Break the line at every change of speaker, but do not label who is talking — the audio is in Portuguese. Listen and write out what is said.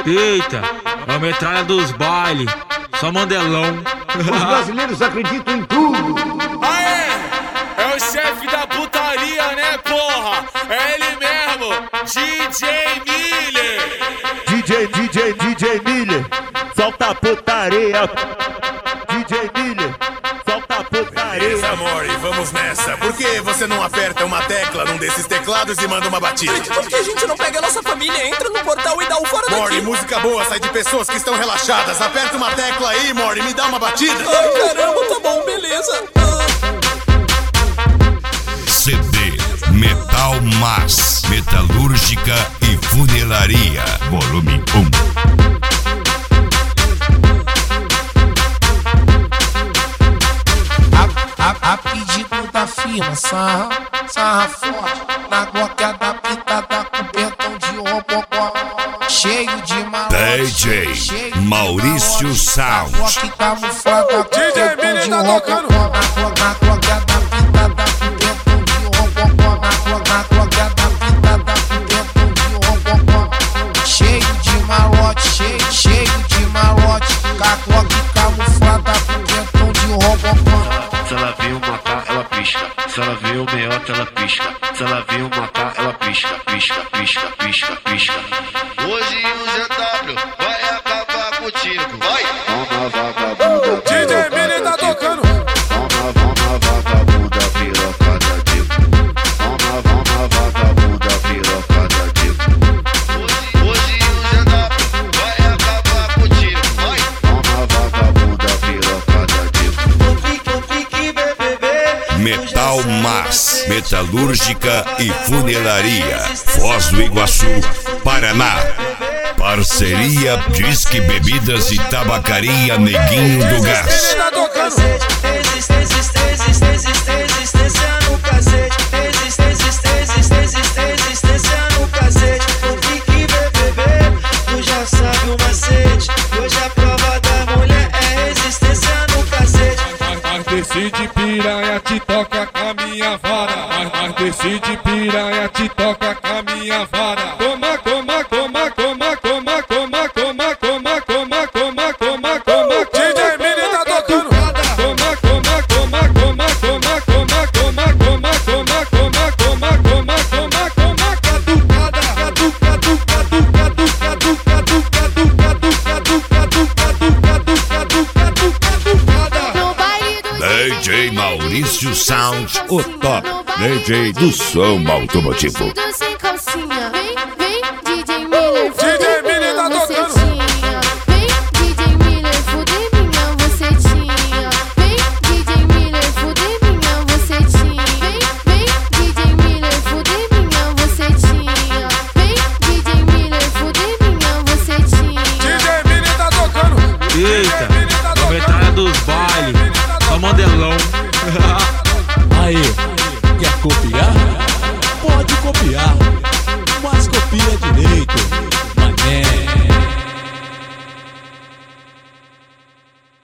Eita, é a metralha dos bailes, só mandelão.
Os brasileiros acreditam em tudo.
Aê! É o chefe da putaria, né, porra? É ele mesmo, DJ Miller.
DJ Miller, solta a putaria. DJ Miller, solta a putaria.
Beleza, amor, e vamos nessa. Por que você não aperta uma tecla num desses teclados e manda uma batida?
Por que a gente não pega a nossa família, entra no portal e dá o fora daqui?
Mori, música boa sai de pessoas que estão relaxadas. Aperta uma tecla aí, Mori, me dá uma batida.
Ai, caramba, tá bom, beleza.
CD Metal Mas, Metalúrgica e Funilaria, volume 1.
A pedido da firma, sarra forte, na glock adaptada com pentão de robocó, cheio de malote,
DJ Maurício Sound.
glock camuflada com
DJ
pentão
Miller
de
tá tocando.
robocó, na glock adaptada com pentão de robocó, na glock adaptada com pentão de robocó, cheio de malote, cheio de malote, com a glock camuflada com pentão de robocó.
Se ela vê o matar, ela pisca. Se ela vê o meiota, ela pisca. Se ela vê o matar, ela pisca, pisca, pisca, pisca, pisca.
Hoje o ZW vai acabar contigo. Vai!
Toma vagabunda,
DJ Miller tá tocando.
Toma vagabunda, pirocada de. Toma vagabunda, pirocada de.
Hoje o ZW vai acabar contigo. Vai!
Toma vagabunda, pirocada de.
Metal Mas, Metalúrgica e Funilaria, Foz do Iguaçu, Paraná. Parceria Disque Bebidas e Tabacaria Neguinho do Gás.
Ele tá tocando.
Resistência no cacete. Resistência no cacete. Tu fique bebê, tu já sabe o macete. Hoje a prova da mulher é resistência no cacete.
Mas desci de piranha, te toca com a minha vara. Mas desci de piranha, te toca com a minha vara. Coma. DJ Miller tá tocando.
DJ Maurício Sound, o top DJ do som automotivo.
Sem calcinha, vem DJ Miller,
DJ Miller tá tocando.
Vem DJ Miller, fuder minha bucetinha. Vem DJ Miller, fuder minha bucetinha. Vem DJ Miller, fuder minha bucetinha. Vem DJ Miller, fuder minha bucetinha.
DJ Miller tá tocando.
Eita, é a metralha dos bailes, só mandelão.
Aí, quer copiar? Pode copiar, mas copia direito.